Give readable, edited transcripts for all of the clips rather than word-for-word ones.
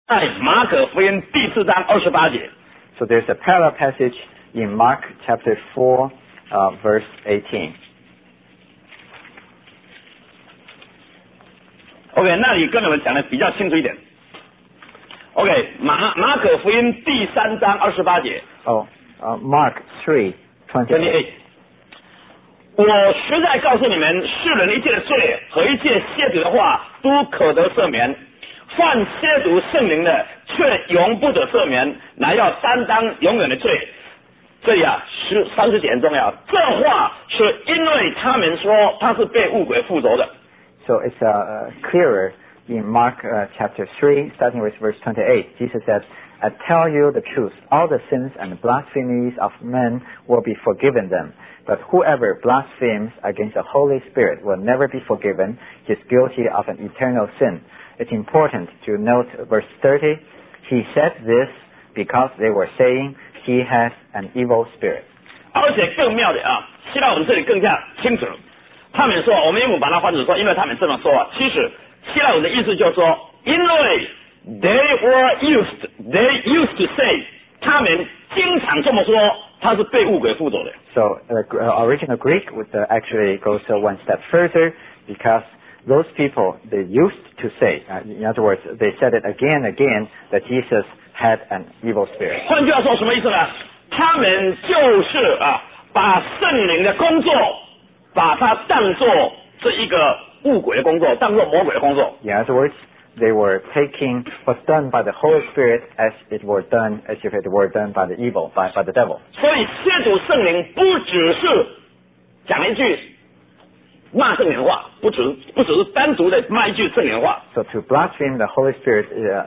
在马可福音第4章28节。 So there's a parallel passage in Mark chapter 4, verse 18. OK， 那里跟我们讲的比较清楚一点。OK， 马可福音第3章28节。 Mark 3:28. 我实在告诉你们，世人一切的罪和一切亵渎的话，都可得赦免；犯亵渎圣灵的，却永不得赦免，乃要担当永远的罪。这里30节很重要，这话是因为他们说他是被污鬼附着的。 So it's clearer in Mark chapter 3, starting with verse 28. Jesus said, I tell you the truth, all the sins and blasphemies of men will be forgiven them. But whoever blasphemes against the Holy Spirit will never be forgiven. He is guilty of an eternal sin. It's important to note verse 30. He said this because they were saying he has an evil spirit. 而且更妙的希腊文这里更加清楚了。他们说，我们英文把它翻译说，因为他们这么说其实希腊文的意思就是说，因为 they used to say， 他们经常这么说，他是被污鬼附着的。 So original Greek would actually goes one step further because those people, they used to say, in other words, they said it again and again that Jesus had an evil spirit. 换句话说，什么意思呢？他们就是把圣灵的工作，把它当作是一个污鬼的工作，当作魔鬼的工作。 In other words, they were taking what's done by the Holy Spirit as if it were done by the evil, by the devil. 所以亵渎圣灵不只是讲一句骂圣灵的话，不只是单独的骂一句圣灵的话。 So to blaspheme the Holy Spirit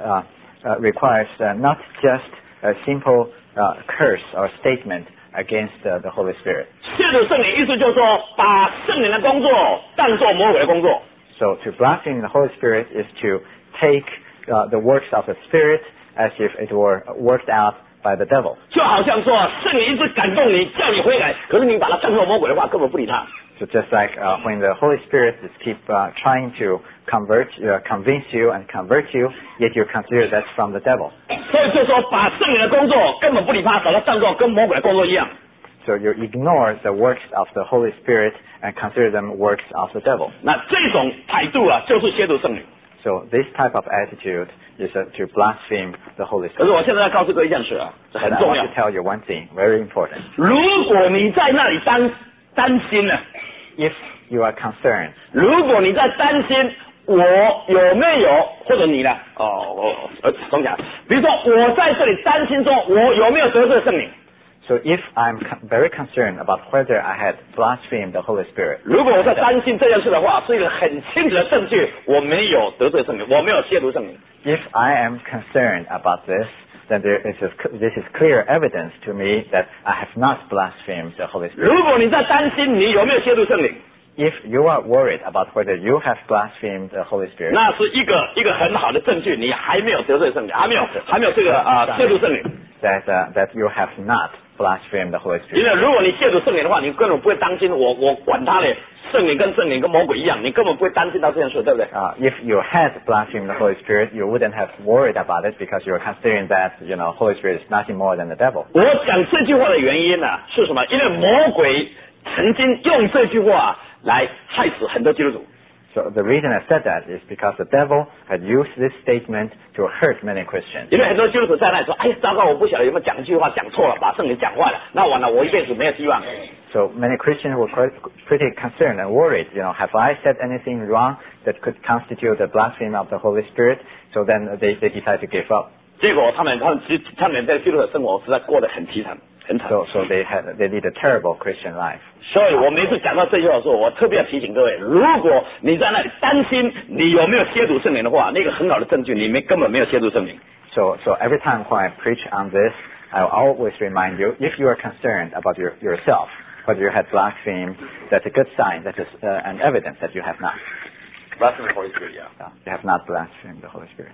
requires not just a simple curse or statement against the Holy Spirit. 亵渎圣灵意思就是说，把圣灵的工作当作魔鬼的工作。 So to blaspheme the Holy Spirit is to take the works of the Spirit as if it were worked out by the devil. 就好像说，圣灵一直感动你，叫你回来，可是你把它当作魔鬼的话，根本不理他。 So just like when the Holy Spirit just keep trying to convince you and convert you, yet you consider that's from the devil. 所以就说把圣灵的工作根本不理他，把它当作跟魔鬼的工作一样。 So you ignore the works of the Holy Spirit and consider them works of the devil. 那这种态度就是亵渎圣灵。 So this type of attitude is to blaspheme the Holy Spirit. 可是我现在要告诉各位一件事这很 And I 重 want 要 to。tell you one thing, very important. 如果你在那里担心呢？ If you are concerned, 如果你在担心我有没有，或者你呢？总讲，比如说我在这里担心说，我有没有得罪圣灵？ so if I'm very concerned about whether I had blasphemed the Holy Spirit, 如果我在担心这件事的话，是一个很清楚的证据，我没有得罪圣灵，我没有亵渎圣灵。 if I am concerned about this, then this is clear evidence to me that I have not blasphemed the Holy Spirit. 如果你在担心你有没有亵渎圣灵， If you are worried about whether you have blasphemed the Holy Spirit, 那是一个很好的证据，你还没有得罪圣灵，还没有这个亵渎圣灵。 that you have not blasphemed the Holy 因 Spirit. 为如果你亵渎圣灵的话，你根本不会担心我管他的圣灵跟魔鬼一样，你根本不会担心到这件事，对不对？ If you had blasphemed the Holy Spirit, you wouldn't have worried about it because you're considering that, Holy Spirit is nothing more than the devil. 我讲这句话的原因是什么？因为魔鬼曾经用这句话来害死很多基督徒。 So the reason I said that is because the devil had used this statement to hurt many Christians. 因为很多基督徒在那里说：“哎，糟糕，我不晓得有没有讲一句话讲错了，把圣灵讲坏了，那完了，我一辈子没有希望。” So many Christians were pretty concerned and worried, have I said anything wrong that could constitute the blasphemy of the Holy Spirit? So then they decide to give up. 结果他们在基督的生活实在过得很凄惨，很惨。 So they lead a terrible Christian life. 所以我每次讲到这句话的时候，我特别要提醒各位，如果你在那里担心你有没有亵渎圣灵的话，那个很好的证据，你根本没有亵渎圣灵。 So every time when I preach on this, I always remind you, if you are concerned about yourself, whether you had blasphemed, that's a good sign, that is an evidence that you have not. Blasphemy the Holy Spirit, You have not blasphemed the Holy Spirit.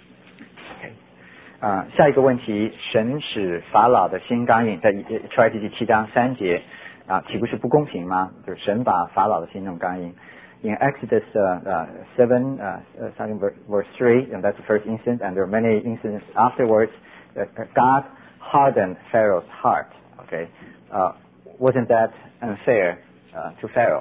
Okay. 下一个问题，神使法老的心刚硬，在出埃及记7章3节题目是不公平吗？就是神把法老的心弄刚硬。 in Exodus 7, starting verse 3, and that's the first instance, and there are many instances afterwards that God hardened Pharaoh's heart. Okay, wasn't that unfair to Pharaoh?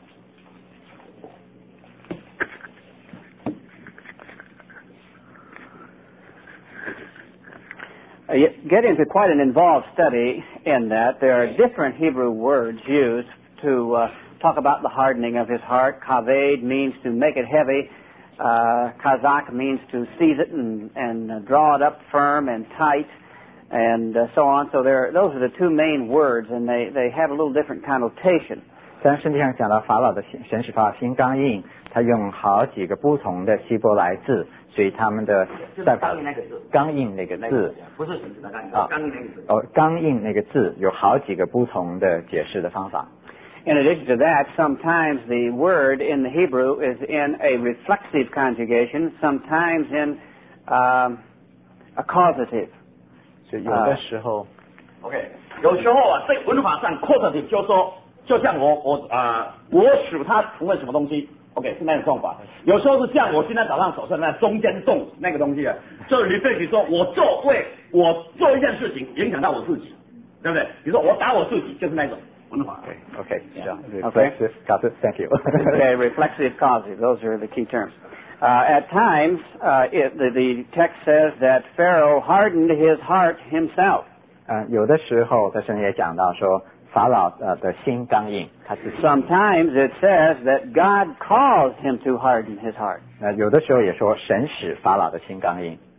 You get into quite an involved study in that. There are different Hebrew words used to talk about the hardening of his heart. Kaved means to make it heavy. Kazak means to seize it and draw it up firm and tight, and so on. So those are the two main words, and they have a little different connotation. 但圣经上讲到法老的神使法老心刚硬，他用好几个不同的希伯来字，所以他们的在刚硬那个字， 刚硬那个字不是神的刚硬，刚硬那个字。 刚硬那个字有好几个不同的解释的方法。 In addition to that, sometimes the word in the Hebrew is in a reflexive conjugation, sometimes in a causative. 所以有的时候 OK， 有时候在文法上 causative 就说，就像我使他成为什么东西 ，OK 是那种说法。有时候是像我今天早上手上那中间动那个东西啊，就你对比说我做一件事情影响到我自己，对不对？比如说我打我自己，就是那种文法。 Okay, yeah. Reflexive causative. Thank you. Okay, reflexive causative. Those are the key terms. At times, the text says that Pharaoh hardened his heart himself. 有的时候在圣经也讲到说法老的心刚硬，他自己。 Sometimes it says that God caused him to harden his heart. 有的时候也说神使法老的心刚硬。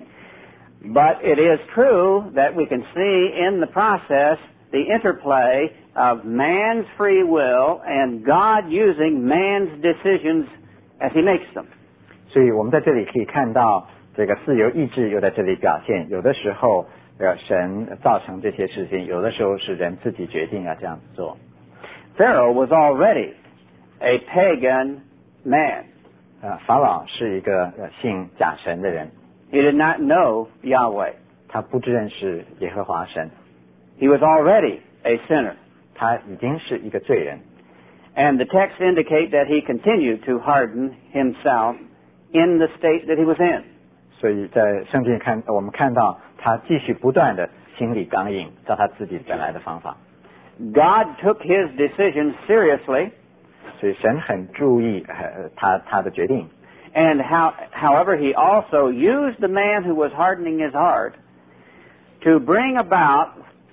But it is true that we can see in the process the interplay of man's free will and God using man's decisions as he makes them. 所以我们在这里可以看到这个自由意志又在这里表现，有的时候神造成这些事情，有的时候是人自己决定要这样子做。 Pharaoh was already a pagan man. 法老是一个信假神的人。 He did not know Yahweh. 他不认识耶和华神。 He was already a sinner. 他已经是一个罪人。 And the texts indicate that he continued to harden himself in the state that he was in. 所以在圣经我们看到他继续不断的心理刚硬，照他自己本来的方法。 God took his decision seriously. 所以神很注意他的决定。 And however, he also used the man who was hardening his heart to bring about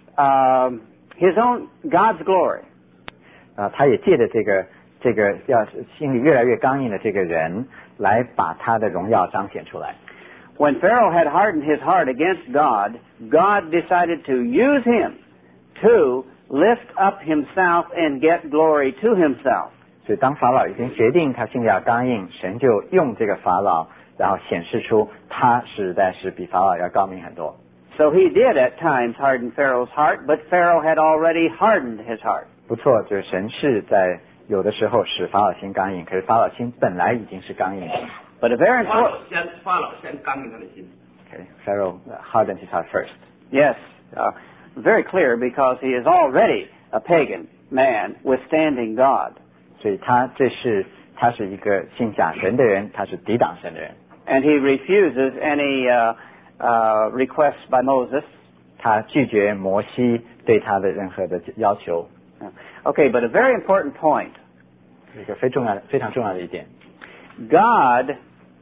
his own God's glory. 他也借着这个要心里越来越刚硬的这个人，来把他的荣耀彰显出来。 When Pharaoh had hardened his heart against God, God decided to use him to lift up himself and get glory to himself. 所以当法老已经决定他心里要刚硬，神就用这个法老，然后显示出他实在是比法老要高明很多。 So he did at times harden Pharaoh's heart, but Pharaoh had already hardened his heart. 不错，就是神是在有的时候使法老心刚硬，可是法老心本来已经是刚硬的。 But a very important... 法老先刚硬他的心。 Okay, Pharaoh hardened his heart first. Yes, very clear because he is already a pagan man withstanding God. 所以他是一个信假神的人，他是抵挡神的人。 And he refuses any requests by Moses. 他拒绝摩西对他的任何的要求。 Okay, but a very important point. 一个非常重要的一点。 God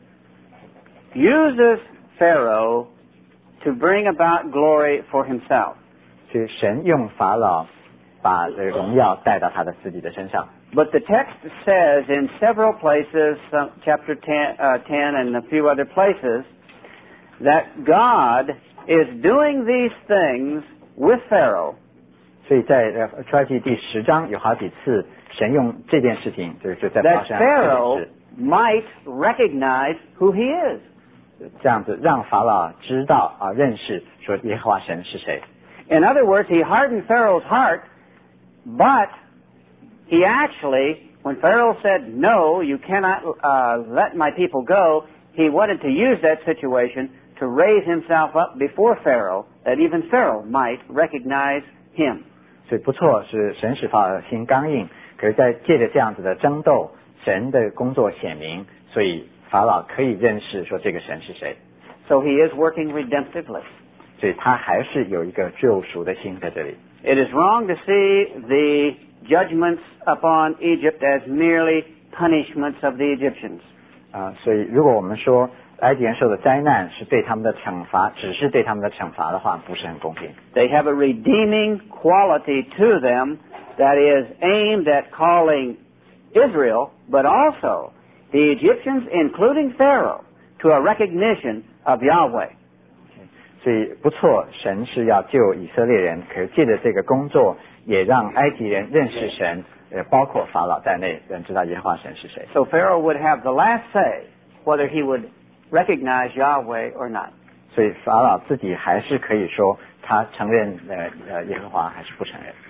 uses Pharaoh to bring about glory for himself. 所以神用法老把荣耀带到他的自己的身上。 But the text says in several places, chapter 10 and a few other places, that God is doing these things with Pharaoh. 所以在出埃及第10章有好几次，神用这件事情就在发生。 That Pharaoh might recognize who he is. 这样子让法老知道认识说耶和华神是谁。 In other words, he hardened Pharaoh's heart, but he actually, when Pharaoh said, no, you cannot let my people go, he wanted to use that situation to raise himself up before Pharaoh, that even Pharaoh might recognize him. 所以不错，是神使法老的心刚硬，可是在借着这样子的争斗， 神的工作显明，所以法老可以认识说这个神是谁。 So he is working redemptively. 所以他还是有一个救赎的心在这里。 It is wrong to see the judgments upon Egypt as merely punishments of the Egyptians. 所以如果我们说埃及人受的灾难是对他们的惩罚，只是对他们的惩罚的话，不是很公平。 They have a redeeming quality to them that is aimed at calling Israel, but also the Egyptians, including Pharaoh, to a recognition of Yahweh. 所以不错，神是要救以色列人，可是借着这个工作，也让埃及人认识神，包括法老在内，人知道耶和华神是谁。 So Pharaoh would have the last say whether he would recognize Yahweh or not. 所以法老自己还是可以说他承认耶和华还是不承认。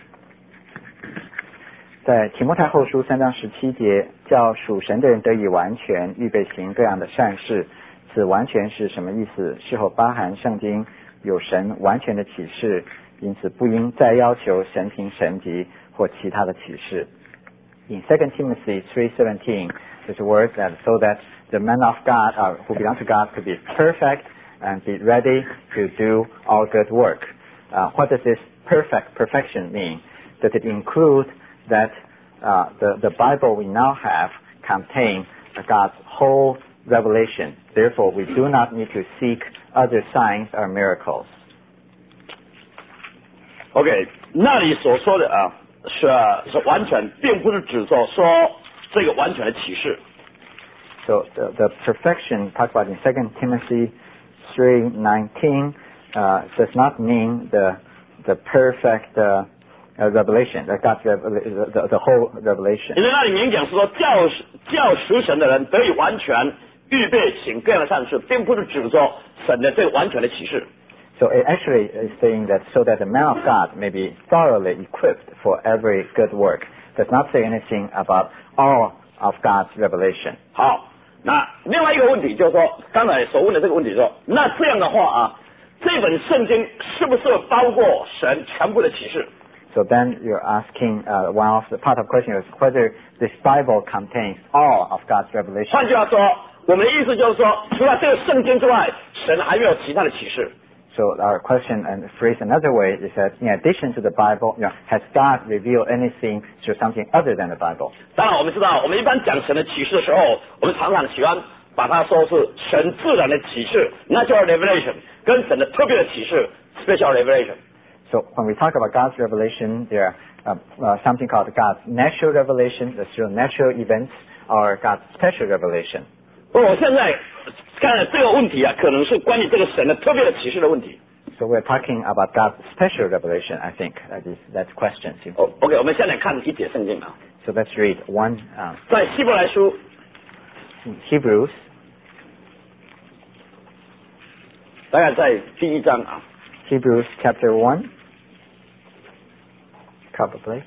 在提摩太后书3章17节，叫属神的人得以完全，预备行各样的善事。此完全是什么意思？是否包含圣经有神完全的启示，因此不应再要求神凭神迹或其他的启示。In 2 Timothy 3:17, there's a word that so that the men of God who belong to God could be perfect and be ready to do all good work. What does this perfection mean? Does it include that the Bible we now have contains God's whole revelation? Therefore, we do not need to seek other signs or miracles. OK， 那里所说的是完全，并不是指说这个完全的启示。 So the perfection talked about in 2 Timothy 3:19 does not mean the perfect revelation, the whole revelation. 因为那里明讲是说叫属神的人得以完全，预备行各样的善事，并不是指说神的这个完全的启示。 So it actually is saying that so that the man of God may be thoroughly equipped for every good work. Does not say anything about all of God's revelation. 好，那另外一个问题就是说，刚才所问的这个问题说，那这样的话这本圣经是不是包括神全部的启示？ So then you're asking one of the part of the question is whether this Bible contains all of God's revelation. 换句话说，我们的意思就是说，除了这个圣经之外，神还没有其他的启示。 So our question and phrase another way is that in addition to the Bible, has God revealed anything through something other than the Bible? 当然，我们知道，我们一般讲神的启示的时候，我们常常喜欢把它说是神自然的启示 （natural revelation） 跟神的特别的启示 （special revelation）。 So when we talk about God's revelation, there are something called God's natural revelation, the through natural events, or God's special revelation. 我现在看这个问题可能是关于这个神的特别的启示的问题。 So we're talking about God's special revelation, I think. That's question. OK， 我们现在看一节圣经 So let's read one. 在希伯来书 Hebrews. 大概在第1章 Hebrews chapter 1. Probably.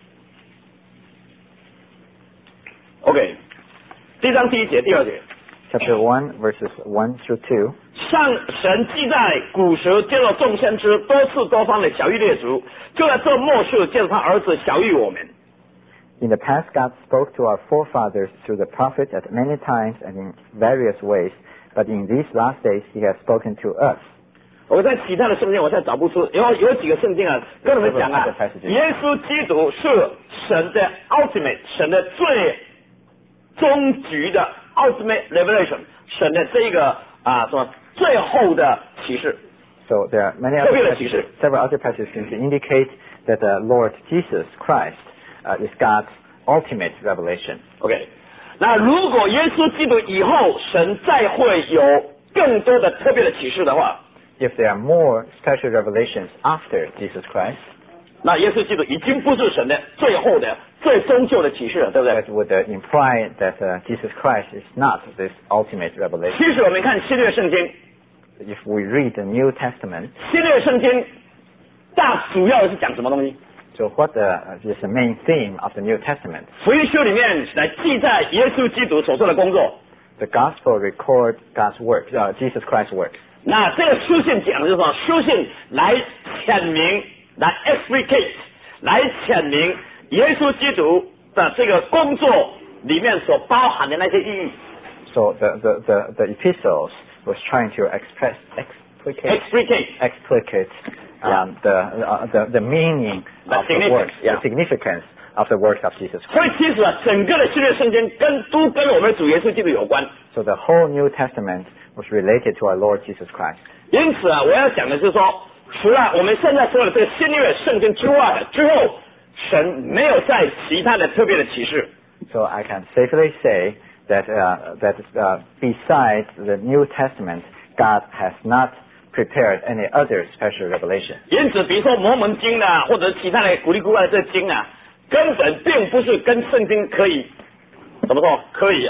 OK， 第1章第1节、第2节。 Chapter 1, verses 1 through 2. 上神既在古时借着众先知多次多方的晓谕列祖，就在这末世借着他儿子晓谕我们。 In the past, God spoke to our forefathers through the prophets at many times and in various ways, but in these last days, He has spoken to us. 我在其他的圣经我现在找不出，有几个圣经跟你们讲耶稣基督是神的 ultimate， 神的最终局的 ultimate revelation， 神的这个什么最后的启示。 So there are many several other passages to indicate that the Lord Jesus Christ is God's ultimate revelation. OK， 那如果耶稣基督以后神再会有更多的特别的启示的话， If there are more special revelations after Jesus Christ, 那耶稣基督已经不是神的最后的、最终究的启示了，对不对？ that would imply that Jesus Christ is not this ultimate revelation. 其实我们看新约圣经， If we read the New Testament, 新约圣经大主要是讲什么东西？ so what is the main theme of the New Testament? 福音书里面来记载耶稣基督所做的工作。 The Gospel record God's work, Jesus Christ's work. 那这个书信讲的就是说，书信来显明，来 explicate， 来显明耶稣基督的这个工作里面所包含的那些意义。 So the epistles was trying to explicate the meaning of the works, the significance of the works of Jesus Christ. 所以其实啊，整个的新约圣经都跟我们的主耶稣基督有关。 So the whole New Testament was related to our Lord Jesus Christ. 因此啊，我要讲的就是说，除了我们现在说的这个新约圣经之后，神没有在其他的特别的启示。 So I can safely say that besides the New Testament, God has not prepared any other special revelation. 因此，比如说摩门经啊，或者其他的古利古怪的这经啊，根本并不是跟圣经可以怎么说？可以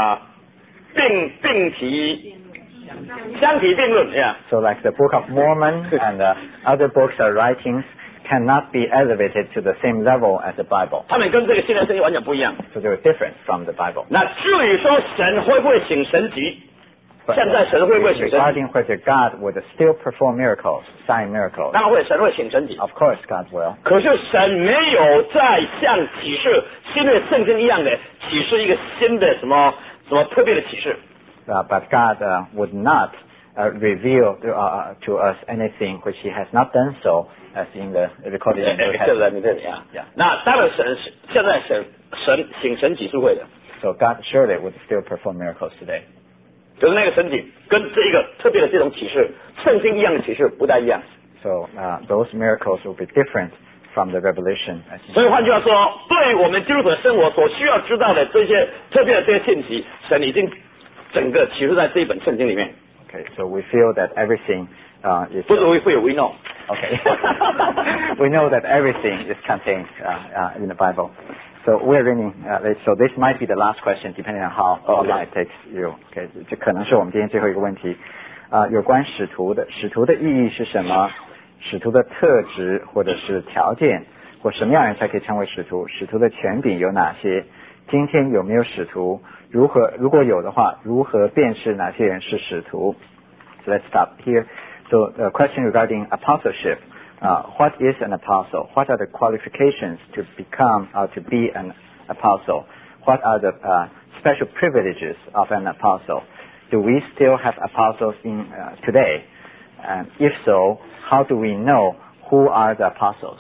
相提并论 ，yeah. So like the Book of Mormon and other books or writings cannot be elevated to the same level as the Bible. 他们跟这个新约圣经完全不一样。 So they're different from the Bible. 那至于说神会不会行神迹，现在神会不会行神迹？ Regarding whether God would still perform miracles, sign miracles. 当然会，神会行神迹。 Of course, God will. 可是神没有再像启示新约圣经一样的启示一个新的什么特别的启示。 But God would not reveal to us anything which He has not done so, as in the recorded in the New Testament. Yeah. 那当然现在神行神迹是会的。 So God surely would still perform miracles today. 就是那个神迹跟这一个特别的这种启示，圣经一样的启示不太一样。 So those miracles will be different from the revelation. 所以换句话说，对我们基督徒的生活所需要知道的这些特别的这些信息，神已经整个启示在这一本圣经里面。 Okay, so we feel that everything is... 不是we feel, we know. Okay. We know that everything is contained in the Bible. So we're reading, so this might be the last question, depending on how long it takes you. Okay, 这可能是我们今天最后一个问题。有关使徒的意义是什么？使徒的特质或者是条件，或什么样人才可以成为使徒？使徒的权柄有哪些？今天有没有使徒？如果有的话，如何辨识哪些人是使徒？ So let's stop here. So the question regarding apostleship. What is an apostle? What are the qualifications to become or to be an apostle? What are the special privileges of an apostle? Do we still have apostles in today? And if so, how do we know who are the apostles?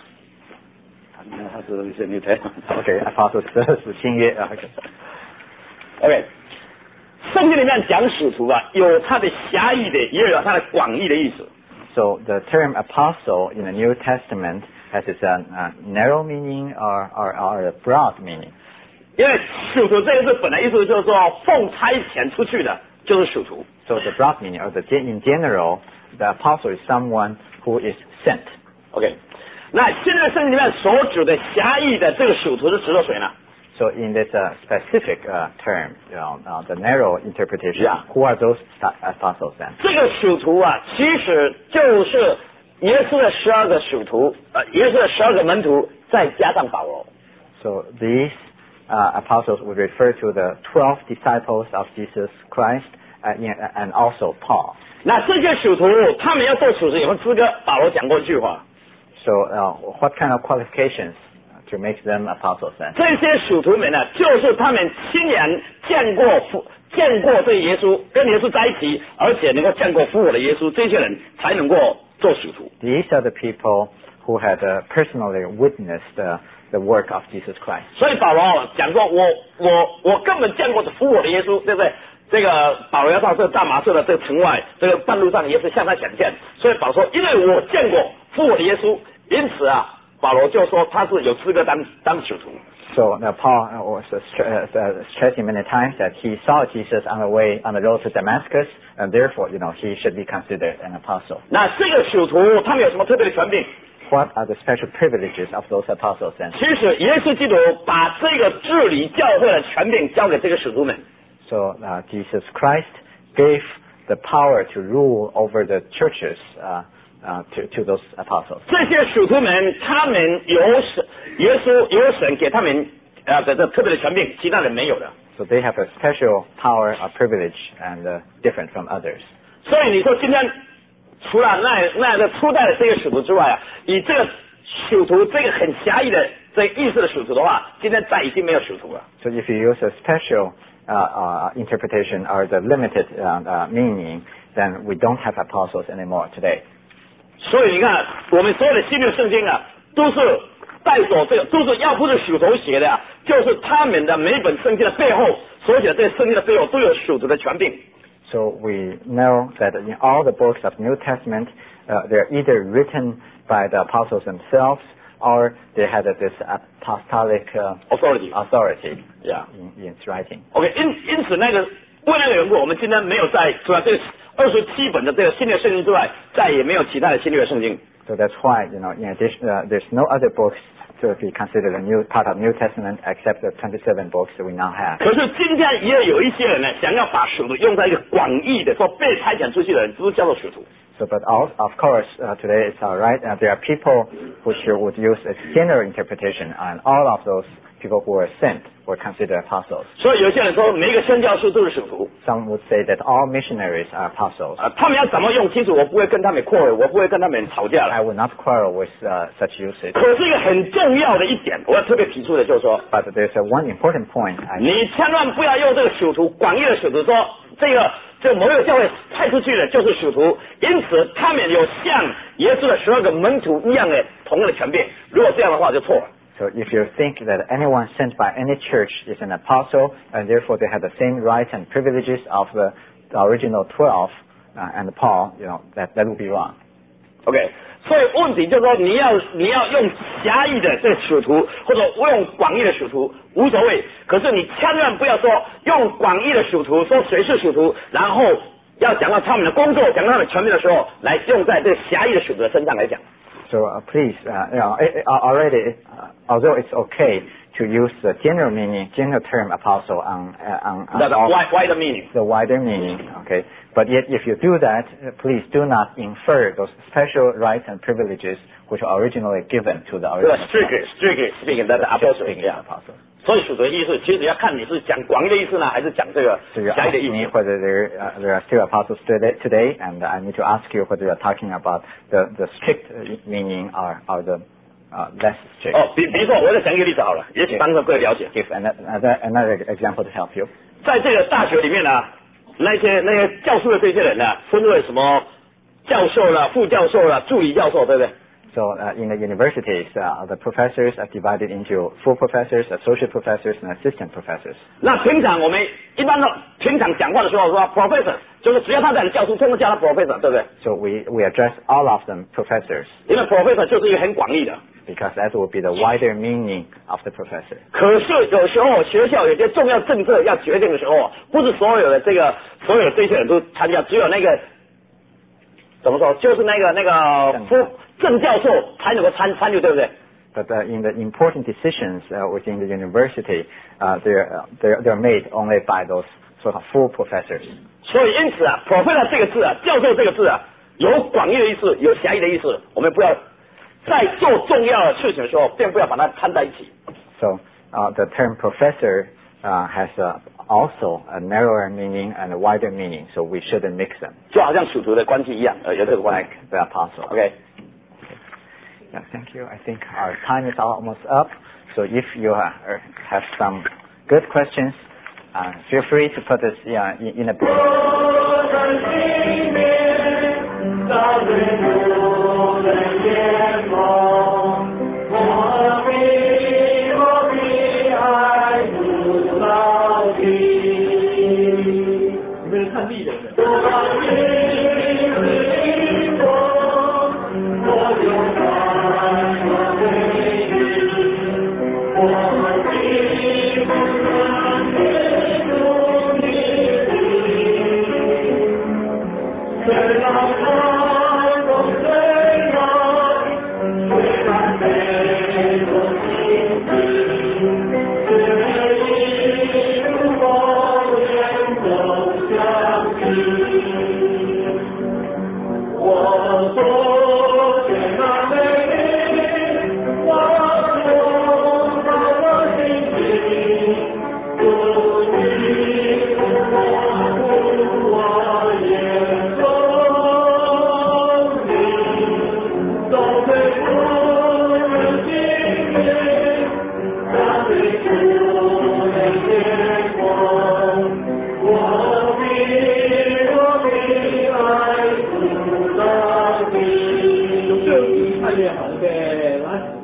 Okay, apostles 是新约 OK， 圣经里面讲使徒啊，有它的狭义的，也有它的广义的意思。 So the term apostle in the New Testament has its narrow meaning or a broad meaning. 因为使徒这个字本来意思就是说奉差遣出去的，就是使徒。 So the broad meaning, or in general, the apostle is someone who is sent. OK， 那现在圣经里面所指的狭义的这个使徒是指的谁呢？ So in this specific term, the narrow interpretation, who are those apostles then? 这个使徒啊，其实就是耶稣的12个使徒，耶稣的12个门徒，再加上保罗。 So these apostles would refer to the 12 disciples of Jesus Christ and also Paul. 那这些使徒，他们要做使徒有没有资格？保罗讲过一句话。 So what kind of qualifications to make them apostles then? 这些使徒们呢，就是他们亲眼见过这耶稣，跟耶稣在一起，而且能够见过复活的耶稣，这些人才能够做使徒。 These are the people who had personally witnessed the work of Jesus Christ. 所以保罗讲说，我根本见过复活的耶稣，对不对？这个保罗要到这个大马色的这个城外，这个半路上耶稣向他显现，所以保罗说，因为我见过复活的耶稣，因此啊，保罗就说他是有资格当使徒。 So Paul was stressing many times that he saw Jesus on the road to Damascus, and therefore, he should be considered an apostle. 那这个使徒他们有什么特别的权柄？ What are the special privileges of those apostles then? 其实耶稣基督把这个治理教会的权柄交给这个使徒们。 So Jesus Christ gave the power to rule over the churches to those apostles. 这些使徒们，他们耶稣有神给他们的特别的权柄，其他人没有的。 So they have a special power or privilege and different from others. 所以你说今天除了那个初代的这个使徒之外啊，以这个使徒这个很狭义的这意识的属徒的话，今天再已经没有属徒了。 So if you use a special interpretation or the limited meaning, then we don't have apostles anymore today. 所以你看，我们所有的新约圣经啊，都是带着这个，都是要不是属徒写的啊，就是他们的每一本圣经的背后所写的这些圣经的背后都有属徒的权柄。 So we know that in all the books of New Testament, they're either written by the apostles themselves or they had this apostolic authority Yeah. in its writing. OK， 因此那个为那个缘故，我们今天没有在除了这27本的这个新约圣经之外，再也没有其他的新约圣经。 So that's why, in addition, there's no other books to be considered a new part of New Testament except the 27 books that we now have. 可是今天也有一些人呢，想要把属徒用在一个广义的，说被差遣出去的人，都叫做属徒。 So, but of course, today it's all right. There are people which would use a general interpretation, and all of those people who were sent were considered apostles. 所以有些人说，每一个宣教士都是属徒。 Some would say that all missionaries are apostles. 他们要怎么用清楚，我不会跟他们quarrel，我不会跟他们吵架 I 了。 will not quarrel with such usage. 可是一个很重要的一点，我要特别提出的就是说， But there's one important point. 你千万不要用这个属徒广义的属徒说，这个某一个教会派出去的就是属徒，因此他们有像耶稣的12个门徒一样的同样的权柄。如果这样的话就错了。 So if you think that anyone sent by any church is an apostle, and therefore they have the same rights and privileges of the original 12 and Paul, that would be wrong. OK， 所以问题就是说，你要用狭义的这属徒，或者用广义的属徒无所谓，可是你千万不要说用广义的属徒说谁是属徒，然后要讲到他们的工作、讲到他们的权柄的时候，来用在这个狭义的属徒的身上来讲。 So please, already, although it's okay to use the general term apostle on wider meaning. the wider meaning, okay. But yet, if you do that, please do not infer those special rights and privileges which are originally given to the original. Strictly speaking, that's apostle. Speaking Yeah. apostles. 所以属徒的意思，其实要看你是讲广义的意思呢，还是讲这个 So you're 狭义的意 asking me 思。 whether there are still apostles today, and I need to ask you whether you're talking about the strict meaning or the less strict. 哦，比如说，我再讲一个例子好了，也许帮助各位了解。 Give another example to help you. 在这个大学里面呢，那些教书的这些人呢，分为什么教授啦、副教授啦、助理教授，对不对？ So in the universities, the professors are divided into full professors, associate professors, and assistant professors. 那平常我们一般的平常讲话的时候说 professor， 就是只要他在教书，通通叫他 professor， 对不对？ So we address all of them professors 因为 professor 就是一个很广义的。 because that will be the wider meaning of the professor. 可是有时候学校有些重要政策要决定的时候，不是所有的这些人都参加，只有那个怎么说，就是那个正教授才能够参与，对不对？ But in the important decisions within the university, they're made only by those sort of full professors. 所以因此啊 ，professor 这个字啊，教授这个字啊，有广义的意思，有狭义的意思。我们不要在做重要的事情的时候，便不要把它掺在一起。 So the term professor has also a narrower meaning and a wider meaning, so we shouldn't mix them. 就好像属徒的关系一样，有这个关系。 Like the apostle. OK。 Yeah, thank you. I think our time is almost up. So if you have some good questions, feel free to put this in a book. 对，来。